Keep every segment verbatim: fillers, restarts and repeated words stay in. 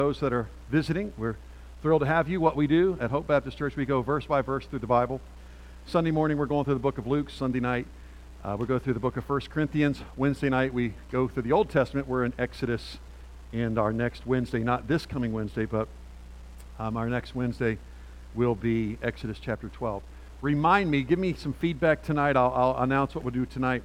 Those that are visiting, we're thrilled to have you. What we do at Hope Baptist Church, we go verse by verse through the Bible. Sunday morning, we're going through the book of Luke. Sunday night, uh, we'll go through the book of First Corinthians. Wednesday night, we go through the Old Testament. We're in Exodus. And our next Wednesday, not this coming Wednesday, but um, our next Wednesday will be Exodus chapter twelve. Remind me, give me some feedback tonight. I'll, I'll announce what we'll do tonight.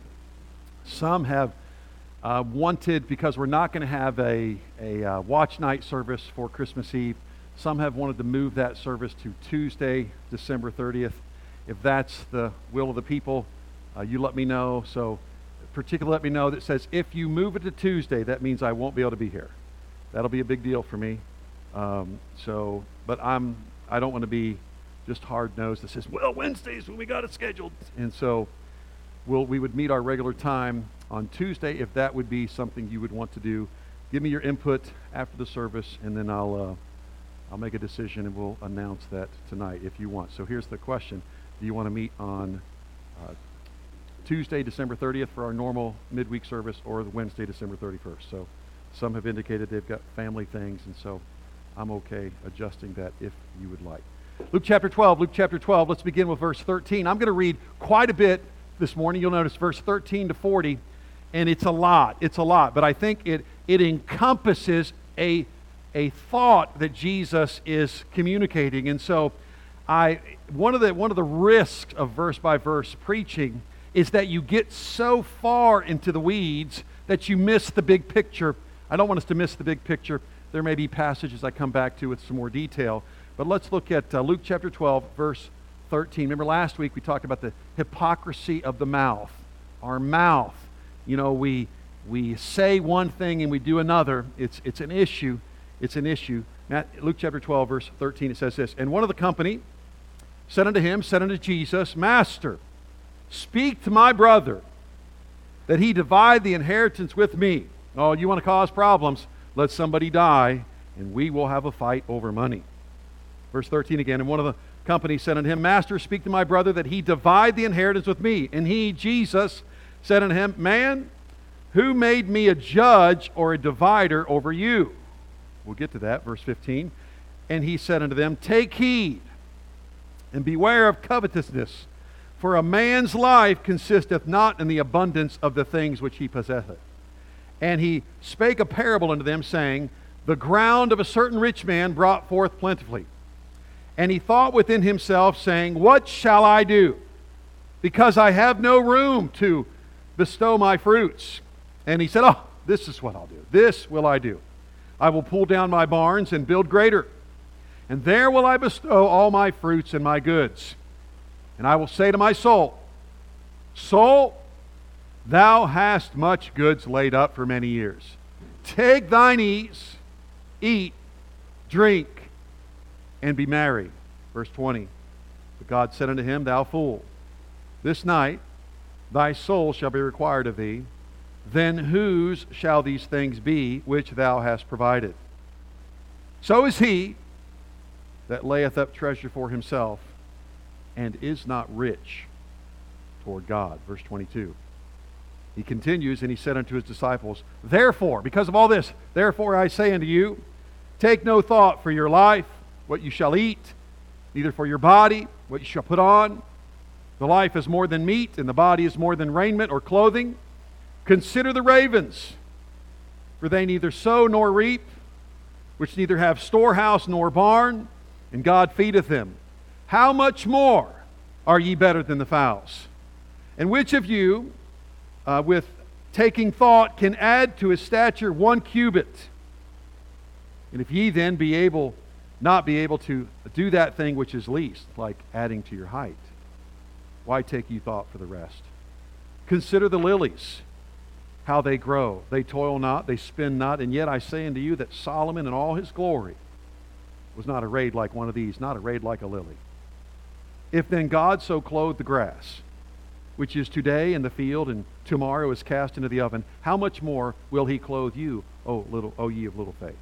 Some have uh, wanted, because we're not going to have a, a uh, watch night service for Christmas Eve, some have wanted to move that service to Tuesday, December thirtieth. If that's the will of the people, uh, you let me know. So particularly let me know that says, if you move it to Tuesday, that means I won't be able to be here. That'll be a big deal for me. Um, so, but I'm, I don't want to be just hard-nosed that says, well, Wednesday's when we got it scheduled. And so we'll, we would meet our regular time on Tuesday if that would be something you would want to do. Give me your input after the service, and then I'll, uh, I'll make a decision, and we'll announce that tonight if you want. So here's the question. Do you want to meet on uh, Tuesday, December thirtieth for our normal midweek service, or the Wednesday, December thirty-first? So some have indicated they've got family things, and so I'm okay adjusting that if you would like. Luke chapter twelve, Luke chapter twelve, let's begin with verse thirteen. I'm going to read quite a bit this morning. You'll notice verse thirteen to forty, and it's a lot. It's a lot, but I think it, it encompasses a, a thought that Jesus is communicating. And so I one of the one of the risks of verse by verse preaching is that you get so far into the weeds that you miss the big picture. I don't want us to miss the big picture. There may be passages I come back to with some more detail. But let's look at uh, Luke chapter twelve, verse thirteen. Remember last week we talked about the hypocrisy of the mouth. Our mouth. You know, we we say one thing and we do another. It's it's an issue. It's an issue. Matt, Luke chapter twelve, verse thirteen, it says this. And one of the company said unto him, said unto Jesus, Master, speak to my brother, that he divide the inheritance with me. Oh, you want to cause problems? Let somebody die, and we will have a fight over money. Verse thirteen again, and one of the company said unto him, Master, speak to my brother, that he divide the inheritance with me. And he, Jesus, said unto him, Man, who made me a judge or a divider over you? We'll get to that, verse fifteen. And he said unto them, Take heed, and beware of covetousness, for a man's life consisteth not in the abundance of the things which he possesseth. And he spake a parable unto them, saying, The ground of a certain rich man brought forth plentifully. And he thought within himself, saying, What shall I do? Because I have no room to bestow my fruits. And he said, Oh, this is what I'll do. This will I do. I will pull down my barns and build greater. And there will I bestow all my fruits and my goods. And I will say to my soul, Soul, thou hast much goods laid up for many years. Take thine ease, eat, drink, and be merry. Verse twenty. But God said unto him, Thou fool, this night thy soul shall be required of thee. Then whose shall these things be which thou hast provided? So is he that layeth up treasure for himself, and is not rich toward God. Verse twenty-two. He continues, and he said unto his disciples, Therefore, because of all this, therefore I say unto you, take no thought for your life, what you shall eat, neither for your body, what you shall put on. The life is more than meat, and the body is more than raiment or clothing. Consider the ravens, for they neither sow nor reap, which neither have storehouse nor barn, and God feedeth them. How much more are ye better than the fowls? And which of you, uh, with taking thought, can add to his stature one cubit? And if ye then be able, not be able to do that thing which is least, like adding to your height, why take ye thought for the rest? Consider the lilies, how they grow. They toil not, they spin not, and yet I say unto you that Solomon in all his glory was not arrayed like one of these, not arrayed like a lily. If then God so clothed the grass, which is today in the field and tomorrow is cast into the oven, how much more will he clothe you, O little, O ye of little faith?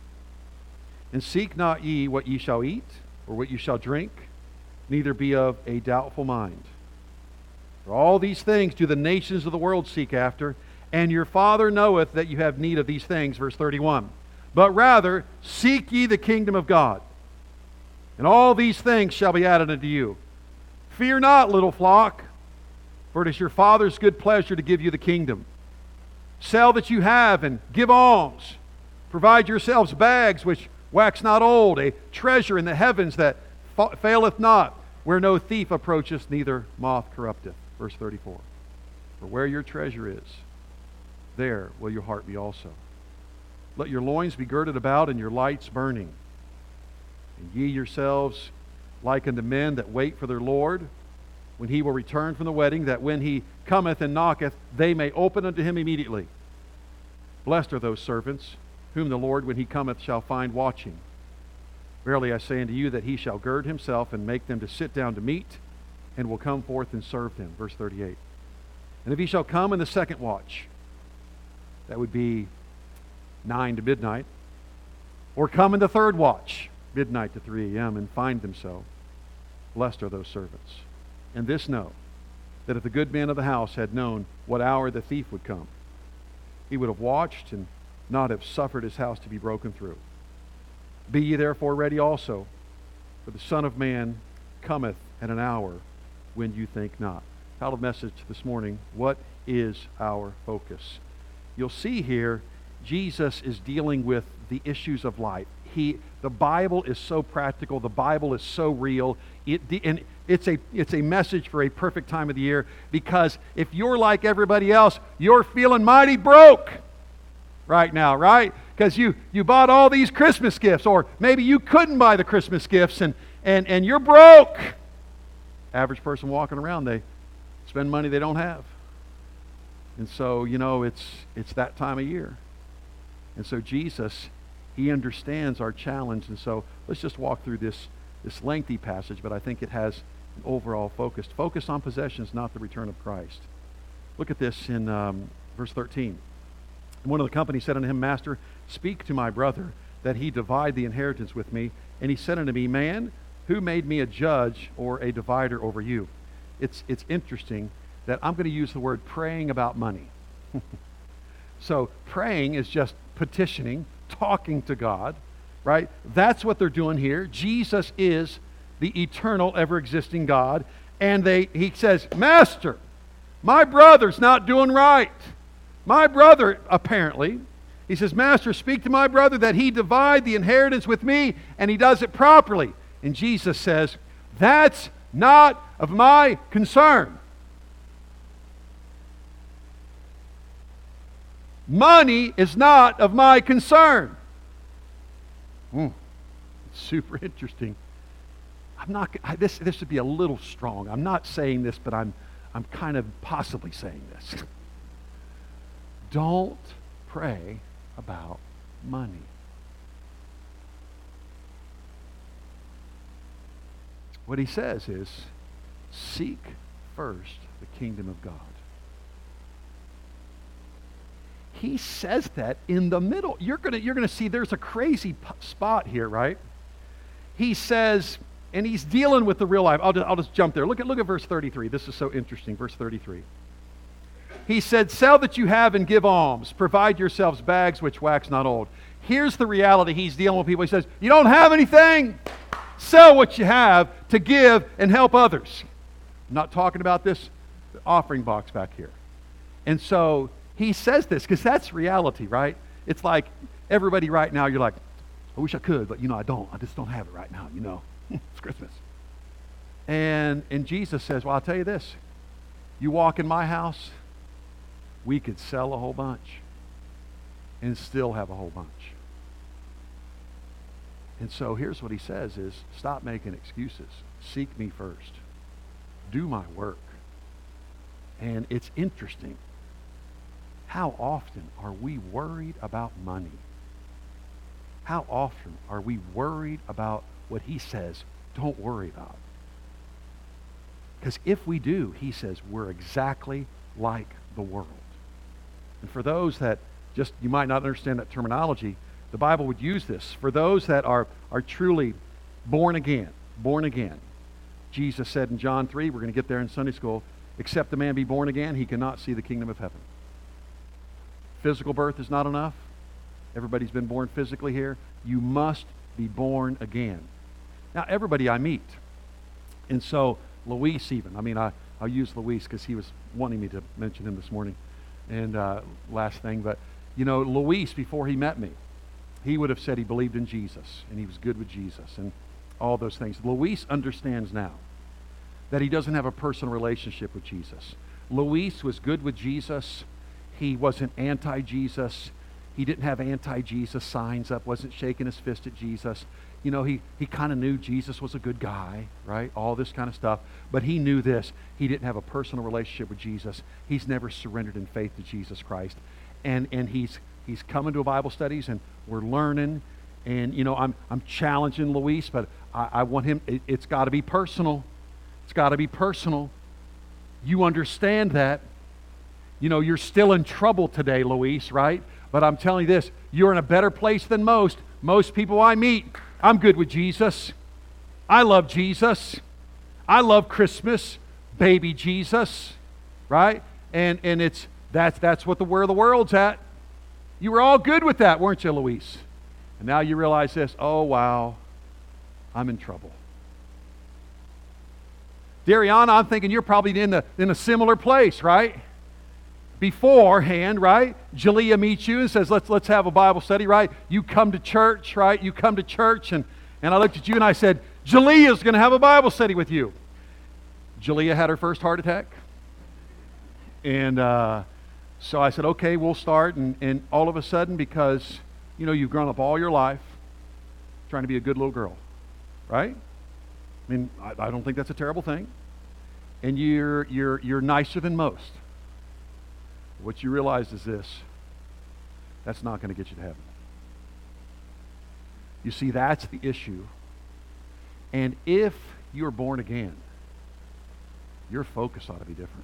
And seek not ye what ye shall eat, or what ye shall drink, neither be of a doubtful mind. For all these things do the nations of the world seek after, and your Father knoweth that you have need of these things. Verse thirty-one. but rather seek ye the kingdom of God. And all these things shall be added unto you. Fear not, little flock, for it is your Father's good pleasure to give you the kingdom. Sell that you have and give alms. Provide yourselves bags which wax not old, a treasure in the heavens that fa- faileth not, where no thief approacheth, neither moth corrupteth. Verse thirty-four. For where your treasure is, there will your heart be also. Let your loins be girded about and your lights burning. And ye yourselves like unto men that wait for their Lord, when he will return from the wedding, that when he cometh and knocketh, they may open unto him immediately. Blessed are those servants, whom the Lord, when he cometh, shall find watching. Verily I say unto you, that he shall gird himself and make them to sit down to meat, and will come forth and serve them. Verse thirty-eight. And if he shall come in the second watch, that would be nine to midnight, or come in the third watch, midnight to three a.m., and find them so, blessed are those servants. And this know, that if the good man of the house had known what hour the thief would come, he would have watched and not have suffered his house to be broken through. Be ye therefore ready also, for the Son of Man cometh at an hour when you think not. Title message this morning, what is our focus? You'll see here, Jesus is dealing with the issues of life. He, the Bible is so practical. The Bible is so real. It, and it's a, it's a message for a perfect time of the year, because if you're like everybody else, you're feeling mighty broke right now, right? Because you, you bought all these Christmas gifts, or maybe you couldn't buy the Christmas gifts, and, and, and you're broke. Average person walking around, they spend money they don't have. And so, you know, it's it's that time of year. And so Jesus, he understands our challenge. And so let's just walk through this, this lengthy passage, but I think it has an overall focus. Focus on possessions, not the return of Christ. Look at this in um, verse thirteen. And one of the company said unto him, Master, speak to my brother, that he divide the inheritance with me. And he said unto me, Man, who made me a judge or a divider over you? It's, it's interesting that I'm going to use the word praying about money. So praying is just petitioning, talking to God, right? That's what they're doing here. Jesus is the eternal, ever-existing God. And they, he says, Master, my brother's not doing right. My brother, apparently, he says, Master, speak to my brother that he divide the inheritance with me, and he does it properly. And Jesus says, that's not of my concern. Money is not of my concern. Mm, it's super interesting. I'm not. I, this this would be a little strong. I'm not saying this, but I'm I'm kind of possibly saying this. Don't pray about money. What he says is, seek first the kingdom of God. He says that in the middle. You're gonna you're gonna see there's a crazy p- spot here, right? He says, and he's dealing with the real life. I'll just, I'll just jump there. Look at look at verse thirty-three. This is so interesting. Verse thirty-three. He said, Sell that you have and give alms. Provide yourselves bags which wax not old. Here's the reality. He's dealing with people. He says, you don't have anything? Sell what you have to give and help others. I'm not talking about this offering box back here. And so he says this because that's reality, right? It's like everybody right now, you're like, I wish I could, but you know, I don't. I just don't have it right now, you know. It's Christmas. And, and Jesus says, well, I'll tell you this. You walk in my house, we could sell a whole bunch and still have a whole bunch. And so here's what he says is, stop making excuses. Seek me first. Do my work. And it's interesting. How often are we worried about money? How often are we worried about what he says, don't worry about? Because if we do, he says, we're exactly like the world. And for those that just, you might not understand that terminology, the Bible would use this. For those that are, are truly born again, born again. Jesus said in John three, we're going to get there in Sunday school, except a man be born again, he cannot see the kingdom of heaven. Physical birth is not enough. Everybody's been born physically here. You must be born again. Now, everybody I meet, and so Luis even, I mean, I, I'll use Luis because he was wanting me to mention him this morning. And uh, last thing, but, you know, Luis, before he met me, he would have said he believed in Jesus, and he was good with Jesus, and all those things. Luis understands now that he doesn't have a personal relationship with Jesus. Luis was good with Jesus. He wasn't anti-Jesus. He didn't have anti-Jesus signs up, wasn't shaking his fist at Jesus. You know, he, he kind of knew Jesus was a good guy, right? All this kind of stuff. But he knew this. He didn't have a personal relationship with Jesus. He's never surrendered in faith to Jesus Christ. And and he's he's coming to Bible studies, and we're learning. And, you know, I'm I'm challenging Luis, but I, I want him, it, it's got to be personal. It's got to be personal. You understand that. You know, you're still in trouble today, Luis, right? But I'm telling you this, you're in a better place than most. Most people I meet, I'm good with Jesus. I love Jesus. I love Christmas, baby Jesus, right? And and it's that's that's what the where the world's at. You were all good with that, weren't you, Luis? And now you realize this, oh wow, I'm in trouble. Dariana, I'm thinking you're probably in the in a similar place, right? Beforehand, right? Jalea meets you and says, let's let's have a Bible study, right? You come to church, right? You come to church, and, and I looked at you and I said, Jalea's going to have a Bible study with you. Jalea had her first heart attack. And uh, so I said, okay, we'll start. And, and all of a sudden, because, you know, you've grown up all your life trying to be a good little girl, right? I mean, I, I don't think that's a terrible thing. And you're you're you're nicer than most. What you realize is this, that's not going to get you to heaven. You see, that's the issue. And if you're born again, your focus ought to be different.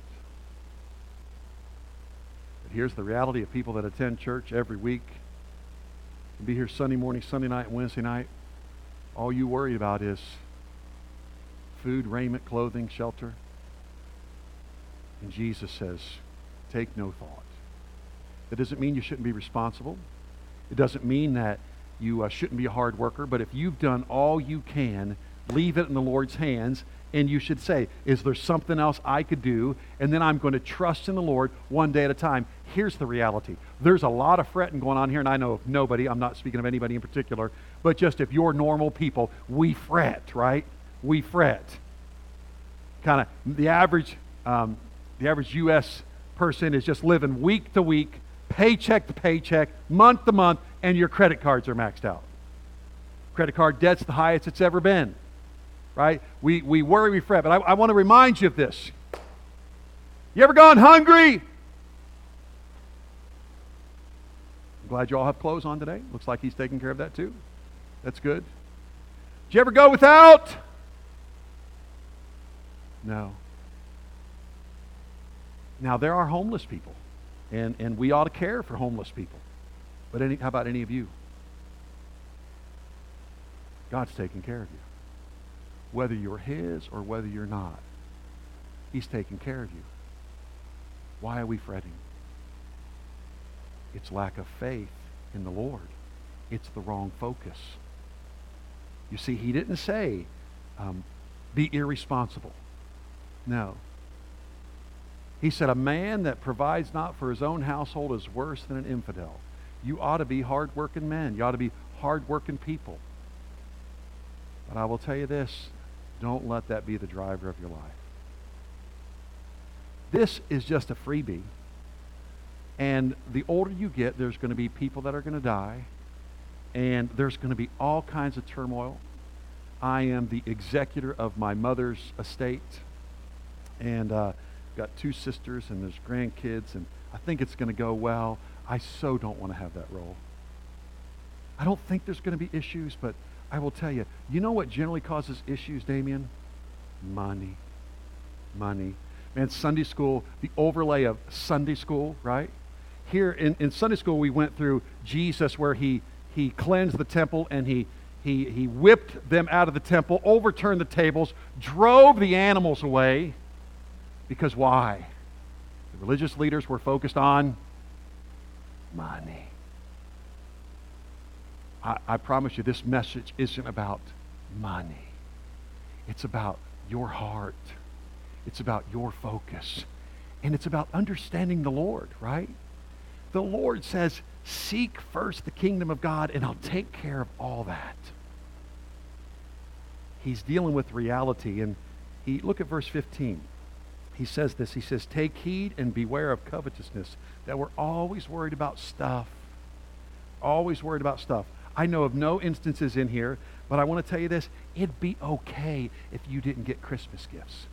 But here's the reality of people that attend church every week, and be here Sunday morning, Sunday night, and Wednesday night. All you worry about is food, raiment, clothing, shelter. And Jesus says, take no thought. That doesn't mean you shouldn't be responsible. It doesn't mean that you uh, shouldn't be a hard worker. But if you've done all you can, leave it in the Lord's hands. And you should say, is there something else I could do? And then I'm going to trust in the Lord one day at a time. Here's the reality. There's a lot of fretting going on here. And I know of nobody. I'm not speaking of anybody in particular. But just if you're normal people, we fret, right? We fret. Kind of the average, um, the average U S person is just living week to week, paycheck to paycheck, month to month, and your credit cards are maxed out. Credit card debt's the highest it's ever been, right? We we worry, we fret, but I, I want to remind you of this. You ever gone hungry? I'm glad you all have clothes on today. Looks like he's taking care of that too. That's good. Did you ever go without? No. Now, there are homeless people, and, and we ought to care for homeless people. But any, how about any of you? God's taking care of you. Whether you're His or whether you're not, He's taking care of you. Why are we fretting? It's lack of faith in the Lord. It's the wrong focus. You see, He didn't say, um, be irresponsible. No. He said, a man that provides not for his own household is worse than an infidel. You ought to be hard-working men. You ought to be hard-working people. But I will tell you this, don't let that be the driver of your life. This is just a freebie. And the older you get, there's going to be people that are going to die. And there's going to be all kinds of turmoil. I am the executor of my mother's estate. And uh, got two sisters and there's grandkids, and I think it's going to go well. I so don't want to have that role. I don't think there's going to be issues, but I will tell you, you know what generally causes issues, Damien? Money. Money. Man, Sunday school, the overlay of Sunday school, right? Here in, in Sunday school, we went through Jesus where he, he cleansed the temple and he, he, he whipped them out of the temple, overturned the tables, drove the animals away. Because why? The religious leaders were focused on money. I, I promise you, this message isn't about money. It's about your heart. It's about your focus. And it's about understanding the Lord, right? The Lord says, seek first the kingdom of God, and I'll take care of all that. He's dealing with reality. And he look at verse fifteen. He says this. He says, take heed and beware of covetousness, that we're always worried about stuff. Always worried about stuff. I know of no instances in here, but I want to tell you this. It'd be okay if you didn't get Christmas gifts.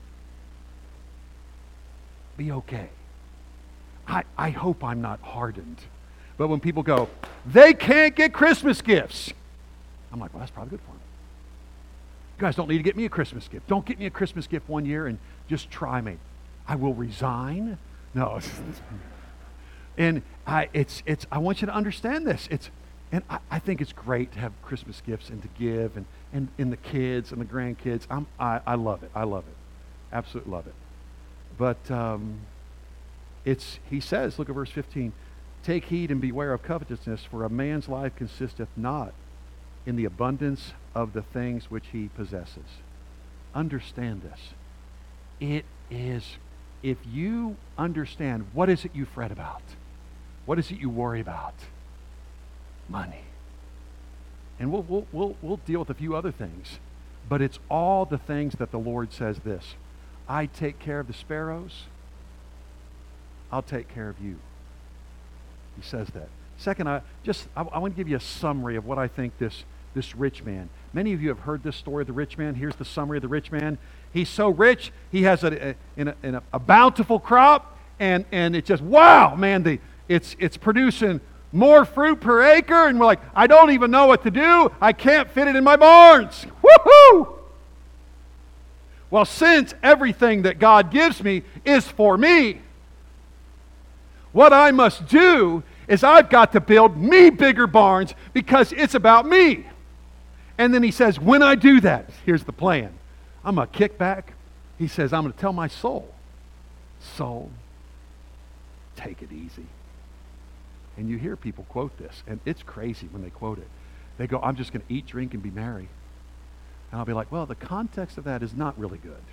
Be okay. I, I hope I'm not hardened. But when people go, they can't get Christmas gifts, I'm like, well, that's probably good for them. You guys don't need to get me a Christmas gift. Don't get me a Christmas gift one year and just try me. I will resign. No. and I, it's, it's, I want you to understand this. It's, and I, I think it's great to have Christmas gifts and to give, and, and, and the kids and the grandkids. I'm, I, I love it. I love it. Absolutely love it. But um, it's, he says, look at verse fifteen, take heed and beware of covetousness, for a man's life consisteth not in the abundance of the things which he possesses. Understand this. It is, if you understand, what is it you fret about? What is it you worry about? Money. And we'll, we'll, we'll, we'll deal with a few other things. But it's all the things that the Lord says this. I take care of the sparrows. I'll take care of you. He says that. Second, I just I, I want to give you a summary of what I think this, this rich man. Many of you have heard this story of the rich man. Here's the summary of the rich man. He's so rich, he has a, a, in a, in a, a bountiful crop, and, and it's just, wow, man, the, it's, it's producing more fruit per acre, and we're like, I don't even know what to do. I can't fit it in my barns. Woohoo! Well, since everything that God gives me is for me, what I must do is I've got to build me bigger barns because it's about me. And then he says, when I do that, here's the plan. I'm going to kick back. He says, I'm going to tell my soul, soul, take it easy. And you hear people quote this, and it's crazy when they quote it. They go, I'm just going to eat, drink, and be merry. And I'll be like, well, the context of that is not really good.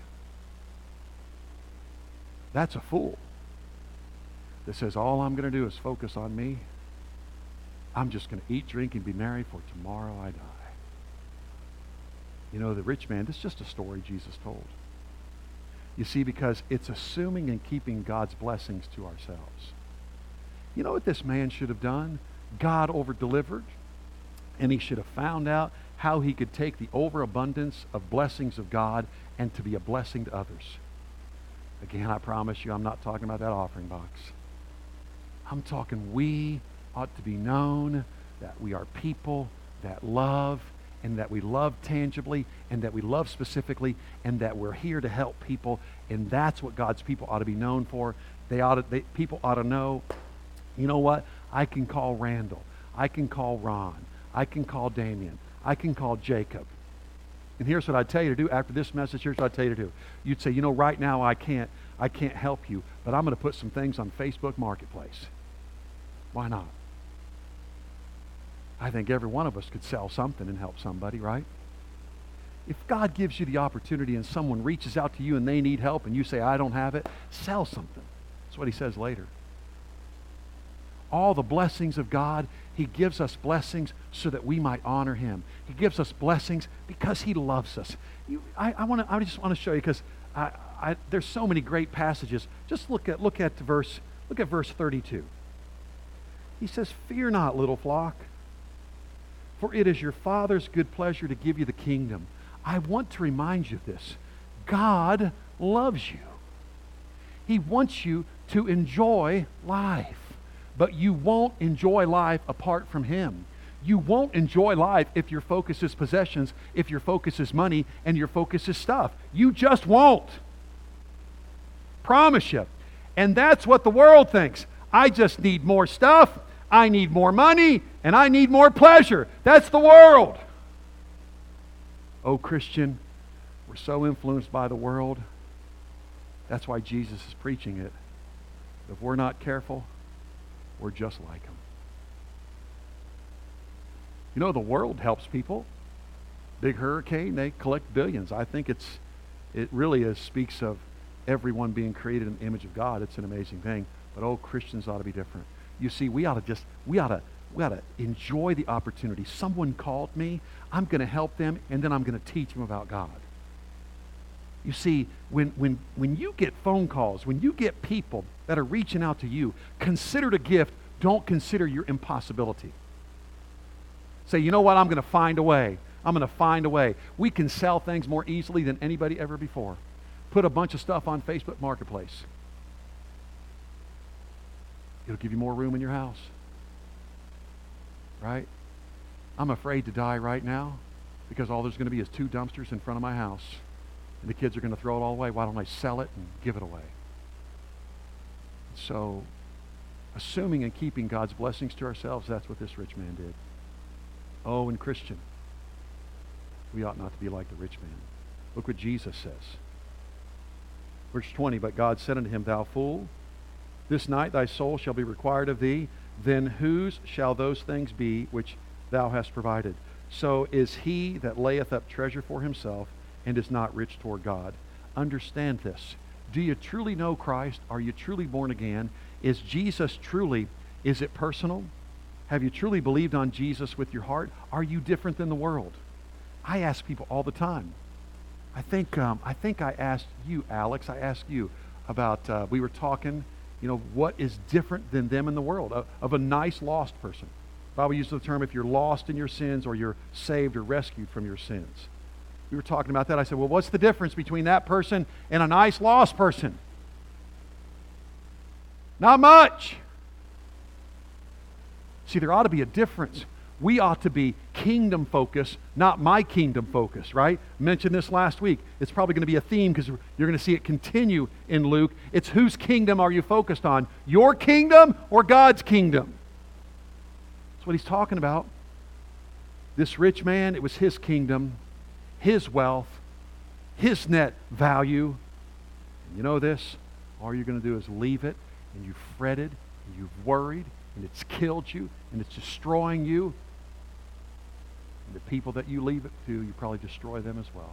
That's a fool that says, all I'm going to do is focus on me. I'm just going to eat, drink, and be merry, for tomorrow I die. You know, the rich man, this is just a story Jesus told. You see, because it's assuming and keeping God's blessings to ourselves. You know what this man should have done? God over-delivered, and he should have found out how he could take the overabundance of blessings of God and to be a blessing to others. Again, I promise you, I'm not talking about that offering box. I'm talking we ought to be known that we are people that love, and that we love tangibly, and that we love specifically, and that we're here to help people, and that's what God's people ought to be known for. They ought to, they, people ought to know, you know what? I can call Randall. I can call Ron. I can call Damien. I can call Jacob. And here's what I'd tell you to do after this message. Here's what I'd tell you to do. You'd say, you know, right now I can't, I can't help you, but I'm going to put some things on Facebook Marketplace. Why not? I think every one of us could sell something and help somebody, right? If God gives you the opportunity and someone reaches out to you and they need help and you say, I don't have it, sell something. That's what he says later. All the blessings of God, he gives us blessings so that we might honor him. He gives us blessings because he loves us. You, I, I, wanna, I just want to show you because I, I, there's so many great passages. Just look at, look at verse, look at verse thirty-two. He says, fear not, little flock, for it is your Father's good pleasure to give you the kingdom. I want to remind you of this. God loves you. He wants you to enjoy life. But you won't enjoy life apart from him. You won't enjoy life if your focus is possessions, if your focus is money, and your focus is stuff. You just won't. Promise you. And that's what the world thinks. I just need more stuff. I need more money, and I need more pleasure. That's the world. Oh, Christian, we're so influenced by the world. That's why Jesus is preaching it. If we're not careful, we're just like him. You know, the world helps people. Big hurricane, they collect billions. I think it's, it really is, speaks of everyone being created in the image of God. It's an amazing thing. But oh, Christians ought to be different. You see, we ought to just, we ought to, we ought to enjoy the opportunity. Someone called me, I'm going to help them, and then I'm going to teach them about God. You see, when, when, when you get phone calls, when you get people that are reaching out to you, consider it a gift. Don't consider your impossibility. Say, you know what, I'm going to find a way. I'm going to find a way. We can sell things more easily than anybody ever before. Put a bunch of stuff on Facebook Marketplace. It'll give you more room in your house. Right? I'm afraid to die right now because all there's going to be is two dumpsters in front of my house. And the kids are going to throw it all away. Why don't I sell it and give it away? So, assuming and keeping God's blessings to ourselves, that's what this rich man did. Oh, and Christian, we ought not to be like the rich man. Look what Jesus says. Verse twenty, but God said unto him, thou fool, this night thy soul shall be required of thee. Then whose shall those things be which thou hast provided? So is he that layeth up treasure for himself and is not rich toward God. Understand this. Do you truly know Christ? Are you truly born again? Is Jesus truly, is it personal? Have you truly believed on Jesus with your heart? Are you different than the world? I ask people all the time. I think um, I think I asked you, Alex, I asked you about, uh, we were talking, you know, what is different than them in the world, uh, of a nice lost person. The Bible uses the term if you're lost in your sins or you're saved or rescued from your sins. We were talking about that. I said, well, what's the difference between that person and a nice lost person? Not much. See, there ought to be a difference. We ought to be kingdom focused, not my kingdom focused, right? I mentioned this last week. It's probably going to be a theme because you're going to see it continue in Luke. It's whose kingdom are you focused on? Your kingdom or God's kingdom? That's what he's talking about. This rich man, it was his kingdom, his wealth, his net value. And you know this? All you're going to do is leave it, and you've fretted, and you've worried, and it's killed you, and it's destroying you. And the people that you leave it to, you probably destroy them as well.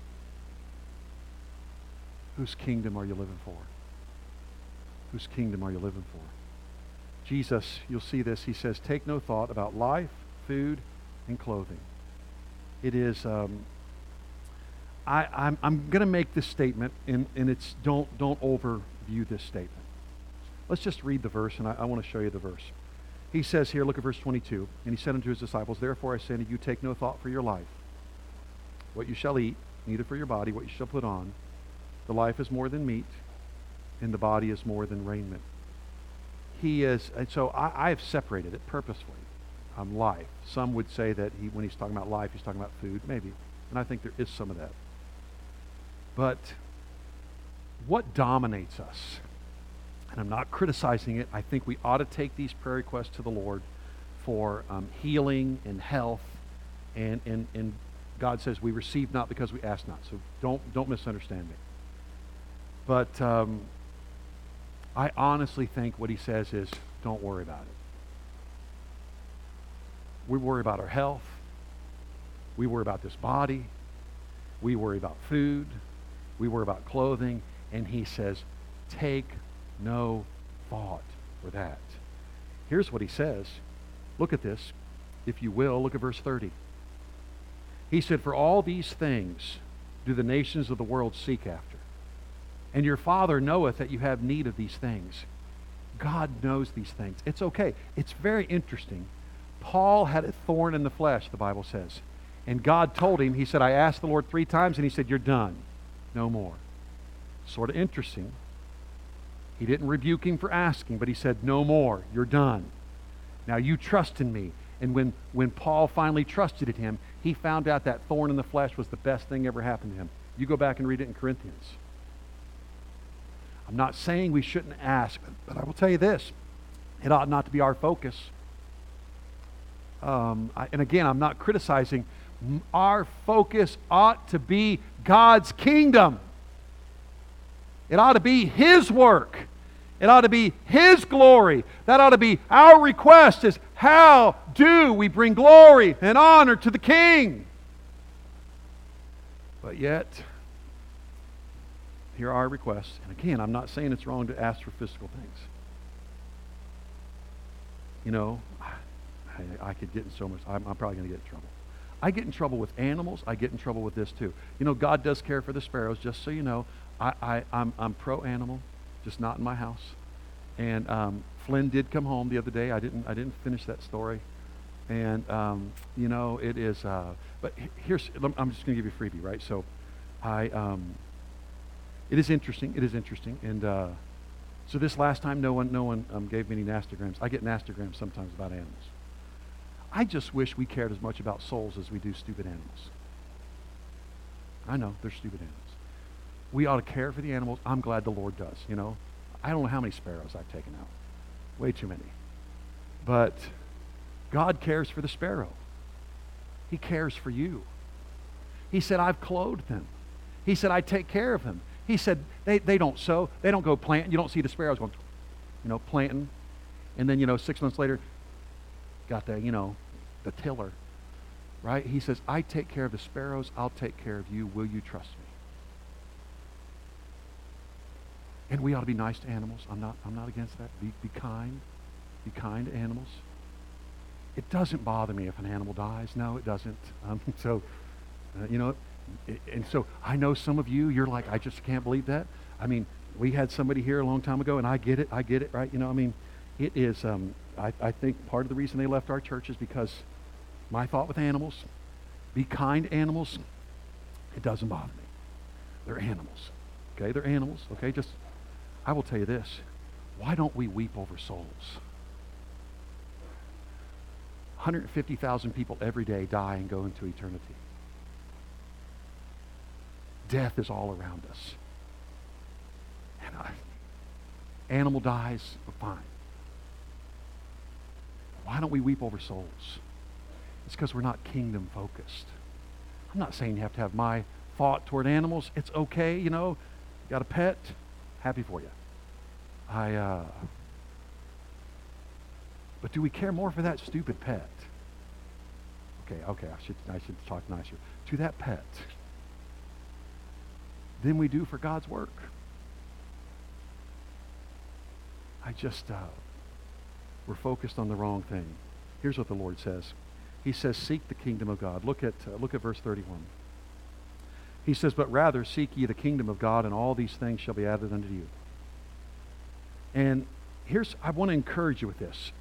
Whose kingdom are you living for? Whose kingdom are you living for? Jesus, you'll see this, he says, take no thought about life, food, and clothing. It is, um, I, I'm, I'm going to make this statement, and, and it's, don't, don't overview this statement. Let's just read the verse, and I, I want to show you the verse. He says here, look at verse twenty-two, and he said unto his disciples, therefore I say unto you, take no thought for your life, what you shall eat, neither for your body, what you shall put on. The life is more than meat, and the body is more than raiment. He is, and so I, I have separated it purposefully. Um, life. Some would say that he, when he's talking about life, he's talking about food, maybe. And I think there is some of that. But what dominates us? And I'm not criticizing it. I think we ought to take these prayer requests to the Lord for um, healing and health. And, and, and God says we receive not because we ask not. So don't, don't misunderstand me. But um, I honestly think what he says is don't worry about it. We worry about our health. We worry about this body. We worry about food. We worry about clothing. And he says, take no thought for that. Here's what he says. Look at this. If you will, look at verse thirty. He said, for all these things do the nations of the world seek after. And your Father knoweth that you have need of these things. God knows these things. It's okay. It's very interesting. Paul had a thorn in the flesh, the Bible says. And God told him, he said, I asked the Lord three times, and he said, you're done. No more. Sort of interesting. He didn't rebuke him for asking, but he said, no more. You're done. Now you trust in me. And when, when Paul finally trusted in him, he found out that thorn in the flesh was the best thing ever happened to him. You go back and read it in Corinthians. I'm not saying we shouldn't ask, but I will tell you this. It ought not to be our focus. Um, I, and again, I'm not criticizing. Our focus ought to be God's kingdom. It ought to be his work. It ought to be His glory. That ought to be our request is, how do we bring glory and honor to the King? But yet, here are our requests. And again, I'm not saying it's wrong to ask for physical things. You know, I, I could get in so much, I'm, I'm probably going to get in trouble. I get in trouble with animals. I get in trouble with this too. You know, God does care for the sparrows, just so you know. I, I, I'm, I'm pro-animal, just not in my house. And um, Flynn did come home the other day. I didn't, I didn't finish that story. And, um, you know, it is, uh, but here's, I'm just going to give you a freebie, right? So I, um, it is interesting. It is interesting. And uh, so this last time, no one, no one um, gave me any nastograms. I get nastograms sometimes about animals. I just wish we cared as much about souls as we do stupid animals. I know, they're stupid animals. We ought to care for the animals. I'm glad the Lord does, you know. I don't know how many sparrows I've taken out. Way too many. But God cares for the sparrow. He cares for you. He said, I've clothed them. He said, I take care of them. He said, they, they don't sow. They don't go plant. You don't see the sparrows going, you know, planting. And then, you know, six months later, got the, you know, the tiller, right? He says, I take care of the sparrows. I'll take care of you. Will you trust me? And we ought to be nice to animals. I'm not, I'm not against that. Be, be kind. Be kind to animals. It doesn't bother me if an animal dies. No, it doesn't. Um, so, uh, you know, it, and so I know some of you, you're like, I just can't believe that. I mean, we had somebody here a long time ago, and I get it. I get it, right? You know, I mean, it is, um, I, I think part of the reason they left our church is because my thought with animals, be kind to animals, it doesn't bother me. They're animals. Okay, they're animals. Okay, just, I will tell you this. Why don't we weep over souls? one hundred fifty thousand people every day die and go into eternity. Death is all around us. And I, animal dies, but fine. Why don't we weep over souls? It's because we're not kingdom focused. I'm not saying you have to have my thought toward animals. It's okay, you know. You got a pet, happy for you. I, uh, but do we care more for that stupid pet? Okay, okay, I should, I should talk nicer. To that pet than we do for God's work. I just, uh, we're focused on the wrong thing. Here's what the Lord says. He says, seek the kingdom of God. Look at, uh, look at verse thirty-one. He says, but rather seek ye the kingdom of God, and all these things shall be added unto you. And here's, I want to encourage you with this.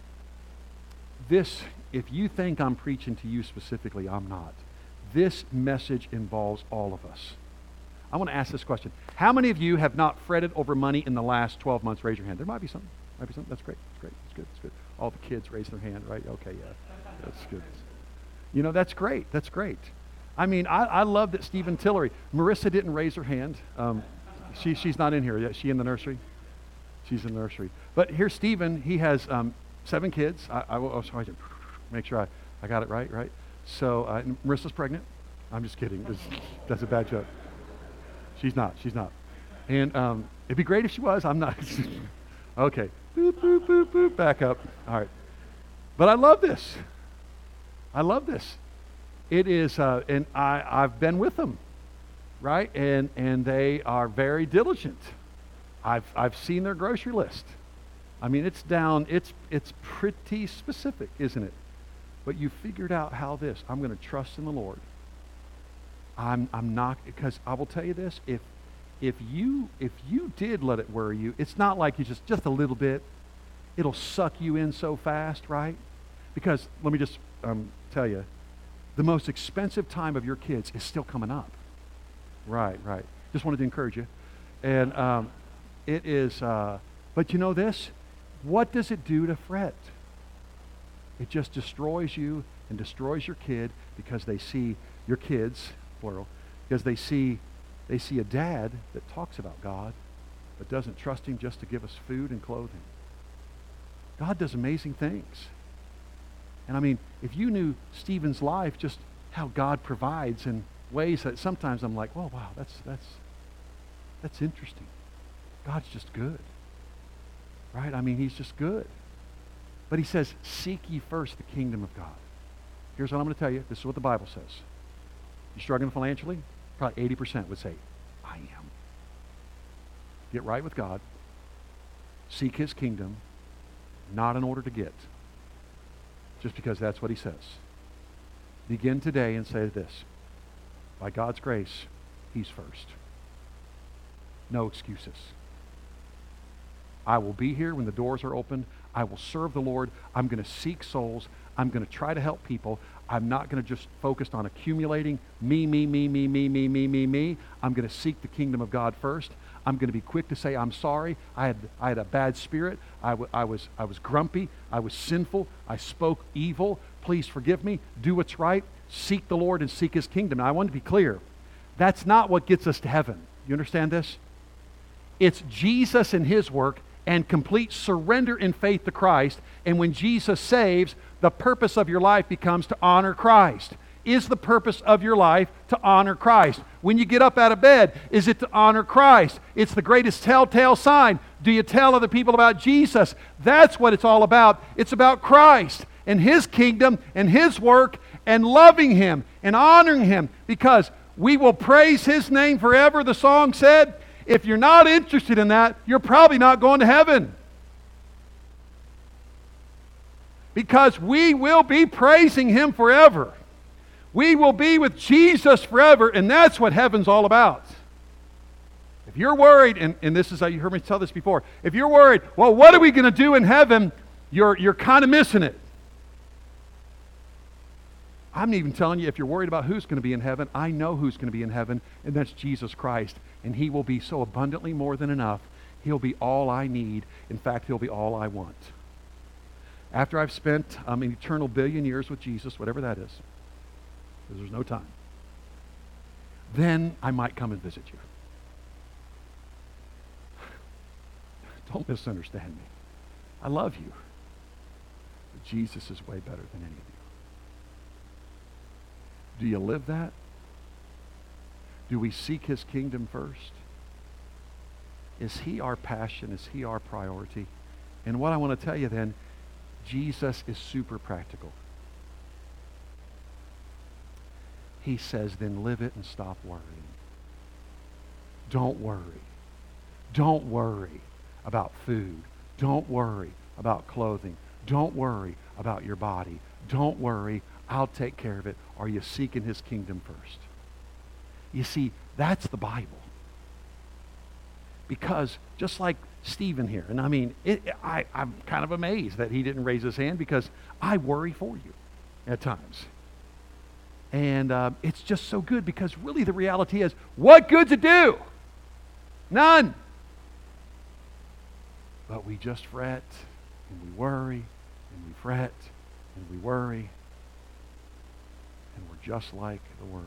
This, if you think I'm preaching to you specifically, I'm not. This message involves all of us. I want to ask this question. How many of you have not fretted over money in the last twelve months? Raise your hand. There might be something. Might be something. That's great. That's great. That's good. That's good. All the kids raise their hand, right? Okay, yeah. That's good. You know, that's great. That's great. I mean, I, I love that Stephen Tillery. Marissa didn't raise her hand. Um, she, she's not in here yet. Is she in the nursery? She's in the nursery. But here's Stephen. He has um, seven kids. I, I will oh, sorry, make sure I, I got it right, right? So uh, Marissa's pregnant. I'm just kidding. It's, that's a bad joke. She's not. She's not. And um, it'd be great if she was. I'm not. Okay. Boop, boop, boop, boop. Back up. All right. But I love this. I love this. It is, uh, and I, I've been with them, right? And and they are very diligent. I've I've seen their grocery list. I mean, it's down. It's it's pretty specific, isn't it? But you figured out how this. I'm going to trust in the Lord. I'm I'm not, because I will tell you this. If if you if you did let it worry you, it's not like you just just a little bit. It'll suck you in so fast, right? Because let me just um, tell you. The most expensive time of your kids is still coming up. Right, right. Just wanted to encourage you. And um, it is, uh, but you know this? What does it do to fret? It just destroys you and destroys your kid because they see, your kids, plural, because they see, they see a dad that talks about God but doesn't trust him just to give us food and clothing. God does amazing things. And I mean, if you knew Stephen's life, just how God provides in ways that sometimes I'm like, oh, wow, that's that's that's interesting. God's just good. right? I mean, he's just good. But he says, seek ye first the kingdom of God. Here's what I'm going to tell you. This is what the Bible says. You struggling financially? Probably eighty percent would say, I am. Get right with God. Seek his kingdom, not in order to get, just because that's what he says. Begin today and say this. By God's grace, he's first. No excuses. I will be here when the doors are open. I will serve the Lord. I'm going to seek souls. I'm going to try to help people. I'm not going to just focus on accumulating me, me, me, me, me, me, me, me, me. I'm going to seek the kingdom of God first. I'm going to be quick to say, I'm sorry. I had, I had a bad spirit. I, w- I, was, I was grumpy. I was sinful. I spoke evil. Please forgive me. Do what's right. Seek the Lord and seek his kingdom. Now, I want to be clear. That's not what gets us to heaven. You understand this? It's Jesus and his work and complete surrender in faith to Christ. And when Jesus saves, the purpose of your life becomes to honor Christ. Is the purpose of your life to honor Christ? When you get up out of bed, is it to honor Christ? It's the greatest telltale sign. Do you tell other people about Jesus? That's what it's all about. It's about Christ and his kingdom and his work and loving him and honoring him, because we will praise his name forever, the song said. If you're not interested in that, you're probably not going to heaven. Because we will be praising him forever. We will be with Jesus forever, and that's what heaven's all about. If you're worried, and, and this is how you heard me tell this before, if you're worried, well, what are we going to do in heaven? You're, you're kind of missing it. I'm even telling you, if you're worried about who's going to be in heaven, I know who's going to be in heaven, and that's Jesus Christ. And he will be so abundantly more than enough. He'll be all I need. In fact, he'll be all I want. After I've spent um, an eternal billion years with Jesus, whatever that is, because there's no time, then I might come and visit you. Don't misunderstand me. I love you. But Jesus is way better than any of you. Do you live that? Do we seek his kingdom first? Is he our passion? Is he our priority? And what I want to tell you then, Jesus is super practical. He says, then live it and stop worrying. Don't worry. Don't worry about food. Don't worry about clothing. Don't worry about your body. Don't worry. I'll take care of it. Are you seeking his kingdom first? You see, that's the Bible. Because just like Stephen here, and I mean, it, I, I'm kind of amazed that he didn't raise his hand, because I worry for you at times. And uh, it's just so good, because really the reality is, what good's it do? None. But we just fret, and we worry, and we fret, and we worry, and we're just like the world.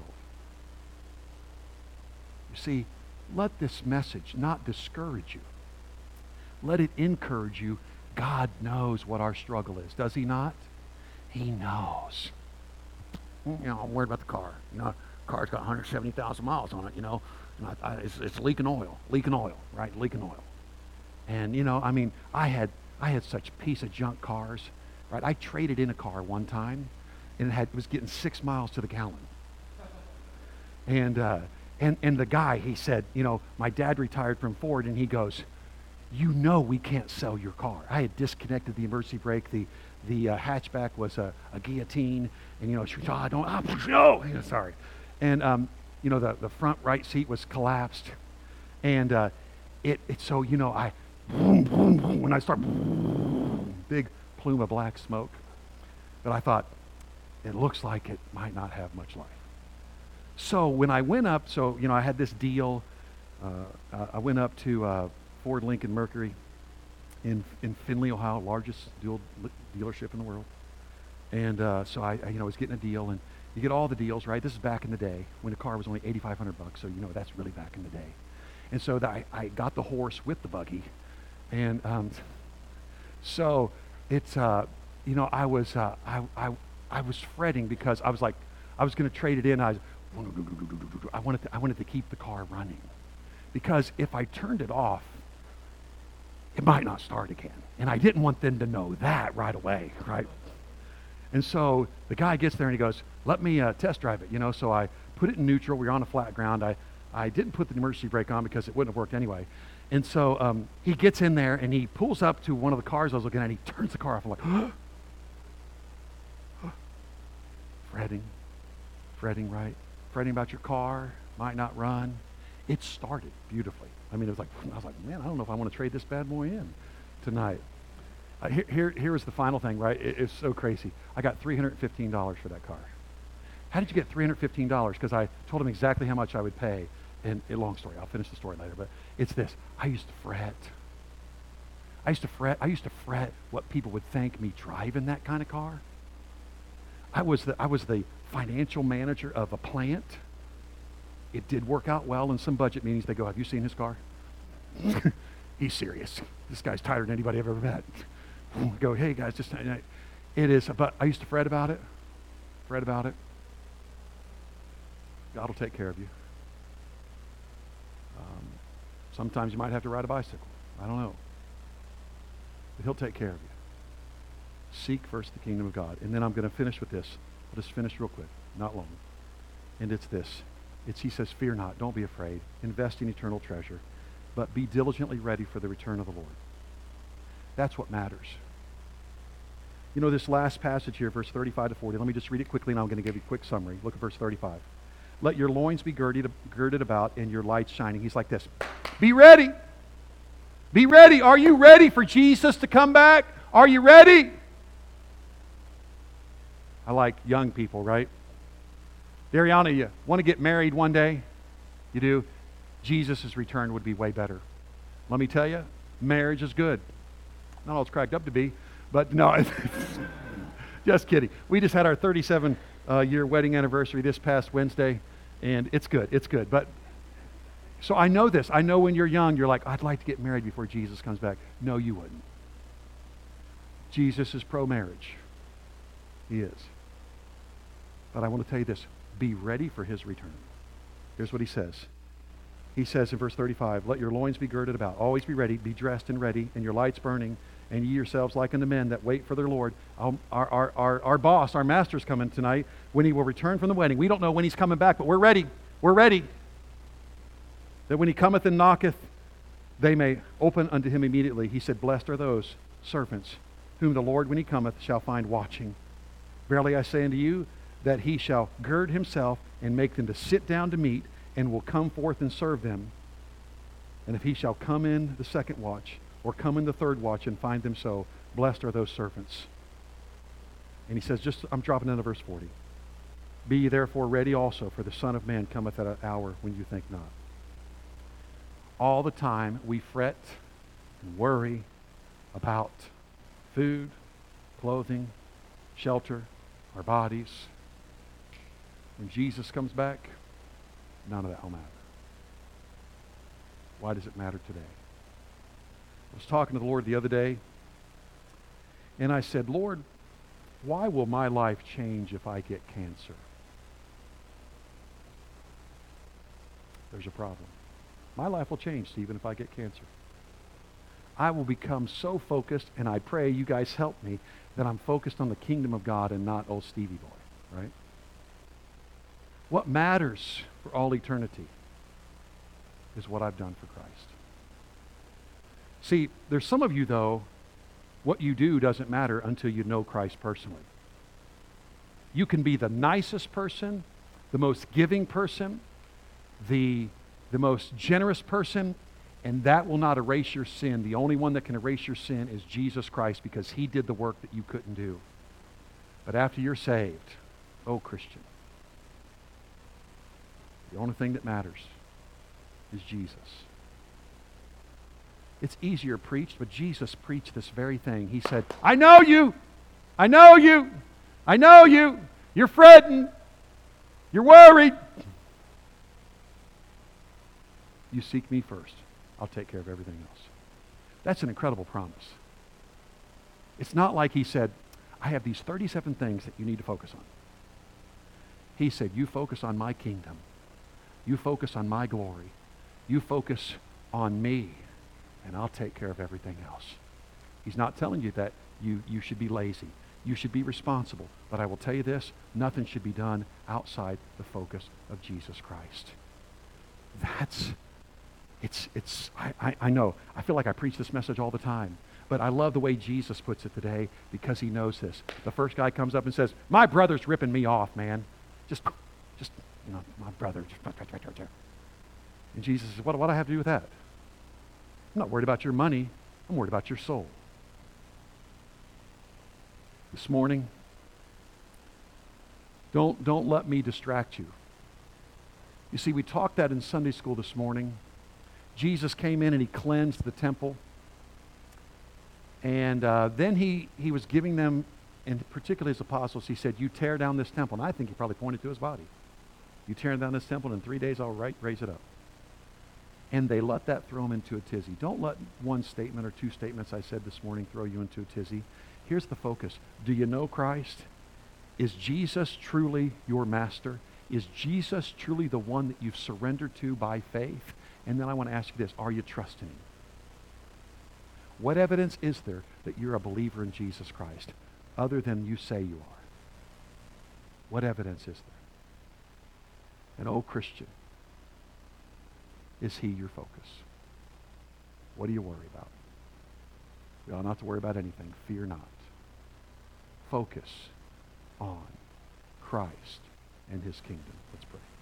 You see, let this message not discourage you. Let it encourage you. God knows what our struggle is, does he not? He knows. You know, I'm worried about the car. You know, the car's got one hundred seventy thousand miles on it, you know. And I, I, it's, it's leaking oil, leaking oil, right? Leaking oil. And, you know, I mean, I had I had such piece of junk cars, right? I traded in a car one time, and it, had, it was getting six miles to the gallon. And, uh, and, and the guy, he said, you know, my dad retired from Ford, and he goes, you know we can't sell your car. I had disconnected the emergency brake. The the uh, hatchback was a, a guillotine, and you know, she, oh, I don't, oh, no, you know, sorry. And um, you know, the, the front right seat was collapsed, and uh, it it so you know I, boom, boom, boom, when I start, boom, big plume of black smoke. But I thought, it looks like it might not have much life. So when I went up, so you know, I had this deal. Uh, I went up to uh, Ford Lincoln Mercury in in Findlay, Ohio, largest deal, dealership in the world. And uh, so I, I, you know, was getting a deal, and you get all the deals, right? This is back in the day when the car was only eighty-five hundred bucks, so you know that's really back in the day. And so the, I, I got the horse with the buggy, and um, so it's, uh, you know, I was, uh, I, I, I was fretting because I was like, I was going to trade it in. I was, I wanted, to, I wanted to keep the car running, because if I turned it off, it might not start again. And I didn't want them to know that right away, right? And so the guy gets there and he goes, let me uh, test drive it, you know. So I put it in neutral. We were on a flat ground. I, I didn't put the emergency brake on because it wouldn't have worked anyway. And so um, he gets in there and he pulls up to one of the cars I was looking at and he turns the car off. I'm like, fretting, fretting, right? Fretting about your car, might not run. It started beautifully. I mean, it was like, I was like, man, I don't know if I want to trade this bad boy in tonight. Uh, here, here, here was the final thing, right? It, it's so crazy. I got three hundred fifteen dollars for that car. How did you get three hundred fifteen dollars? Because I told him exactly how much I would pay. And a long story. I'll finish the story later. But it's this. I used to fret. I used to fret. I used to fret what people would think me driving that kind of car. I was the, I was the financial manager of a plant. It did work out well in some budget meetings. They go, have you seen his car? He's serious. This guy's tighter than anybody I've ever met. I go, hey guys, just, it is, but I used to fret about it. Fret about it. God will take care of you. Um, sometimes you might have to ride a bicycle. I don't know. But he'll take care of you. Seek first the kingdom of God. And then I'm going to finish with this. I'll just finish real quick, not long. And it's this. It's, he says, fear not, don't be afraid. Invest in eternal treasure, but be diligently ready for the return of the Lord. That's what matters. You know, this last passage here, verse thirty-five to forty, let me just read it quickly and I'm going to give you a quick summary. Look at verse thirty-five. Let your loins be girded, girded about and your lights shining. He's like this. Be ready. Be ready. Are you ready for Jesus to come back? Are you ready? I like young people, right? Dariana, you want to get married one day? You do? Jesus' return would be way better. Let me tell you, marriage is good. Not all it's cracked up to be, but no, just kidding. We just had our thirty-seven uh, year wedding anniversary this past Wednesday, and it's good, it's good. But so I know this. I know when you're young, you're like, I'd like to get married before Jesus comes back. No, you wouldn't. Jesus is pro-marriage. He is. But I want to tell you this. Be ready for his return. Here's what he says. He says in verse thirty-five, let your loins be girded about. Always be ready. Be dressed and ready, and your lights burning, and ye yourselves like unto men that wait for their Lord. Um, our, our, our, our boss, our master's coming tonight when he will return from the wedding. We don't know when he's coming back, but we're ready. We're ready. That when he cometh and knocketh, they may open unto him immediately. He said, blessed are those servants whom the Lord, when he cometh, shall find watching. Verily I say unto you, that he shall gird himself and make them to sit down to meat, and will come forth and serve them. And if he shall come in the second watch, or come in the third watch and find them so, blessed are those servants. And he says, just I'm dropping into verse forty. Be ye therefore ready also, for the Son of Man cometh at an hour when you think not. All the time we fret and worry about food, clothing, shelter, our bodies. When Jesus comes back, none of that will matter. Why does it matter today? I was talking to the Lord the other day, and I said, Lord, why will my life change if I get cancer? There's a problem. My life will change, Stephen, if I get cancer. I will become so focused, and I pray you guys help me, that I'm focused on the kingdom of God and not old Stevie boy, right? What matters for all eternity is what I've done for Christ. See, there's some of you, though, what you do doesn't matter until you know Christ personally. You can be the nicest person, the most giving person, the, the most generous person, and that will not erase your sin. The only one that can erase your sin is Jesus Christ, because he did the work that you couldn't do. But after you're saved, oh Christian, the only thing that matters is Jesus. It's easier preached, but Jesus preached this very thing. He said, I know you. I know you. I know you. You're fretting. You're worried. You seek me first. I'll take care of everything else. That's an incredible promise. It's not like he said, I have these thirty-seven things that you need to focus on. He said, you focus on my kingdom. You focus on my glory. You focus on me. and I'll take care of everything else. He's not telling you that you, you should be lazy. You should be responsible. But I will tell you this, nothing should be done outside the focus of Jesus Christ. That's, it's, it's, I, I, I know, I feel like I preach this message all the time, but I love the way Jesus puts it today because he knows this. The first guy comes up and says, my brother's ripping me off, man. Just, just, you know, my brother. And Jesus says, what, what do I have to do with that? I'm not worried about your money. I'm worried about your soul. This morning, don't, don't let me distract you. You see, we talked that in Sunday school this morning. Jesus came in and he cleansed the temple. And uh, then he, he was giving them, and particularly his apostles, he said, you tear down this temple. And I think he probably pointed to his body. You tear down this temple, and in three days I'll right, raise it up. And they let that throw him into a tizzy. Don't let one statement or two statements I said this morning throw you into a tizzy. Here's the focus. Do you know Christ? Is Jesus truly your master? Is Jesus truly the one that you've surrendered to by faith? And then I want to ask you this. Are you trusting him? What evidence is there that you're a believer in Jesus Christ other than you say you are? What evidence is there? And oh, Christian, is he your focus? What do you worry about? We ought not to worry about anything. Fear not. Focus on Christ and his kingdom. Let's pray.